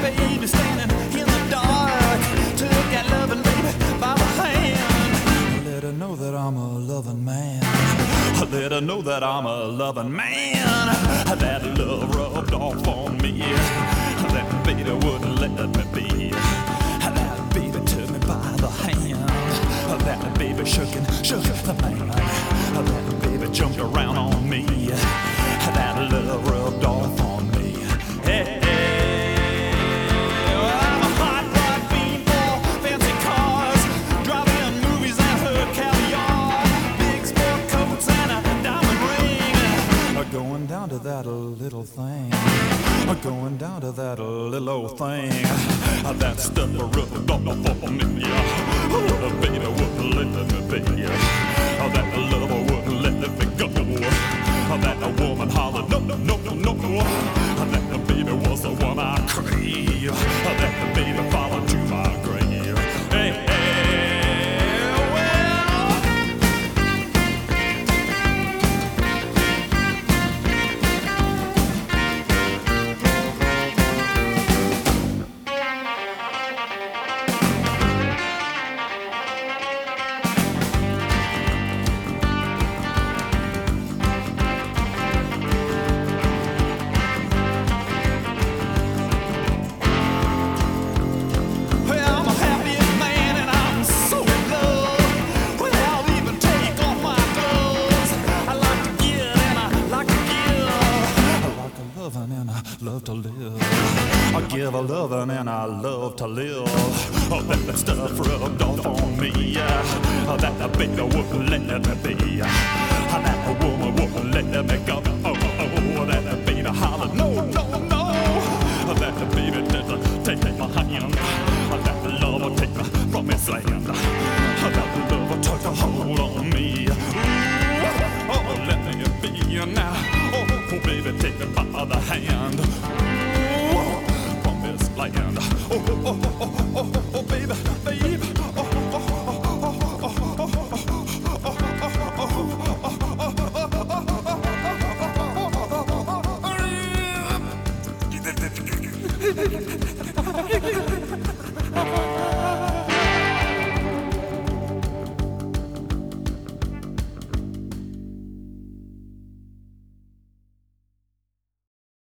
baby standing in the dark. Took that loving baby by the hand. Let her know that I'm a loving man. Let her know that I'm a loving man. That love rubbed off on me. That baby wouldn't let me be. That baby took me by the hand. That baby shook the man. That baby jumped around on me. That love rubbed off on me. Hey, hey. Well, I'm a hot rod fiend for fancy cars, driving movies and her caviar, big sport coats and a diamond ring. Going down to that little thing. Going down to that little old thing. That stuff rubbed off on me. The baby wouldn't let me be. That lover wouldn't let me go. That woman hollered, no, no, no, no, no. That the baby was the one I crave. That the baby followed to my grave. Hey, hey, well. Love to live. I give a loving and I love to live. Oh, that stuff rubbed off on me. That the baby wouldn't let me be. That woman wouldn't let me go. Oh, that the baby hollered, no, no, no. That the baby didn't take my hand. That the lover take me from his land. That the lover took a hold on me. Oh, let me be now. Oh, baby, take me by the hand. Oh, from this land. Oh, oh, oh, oh, oh, oh, baby, baby. Oh, oh, oh, oh, oh, oh,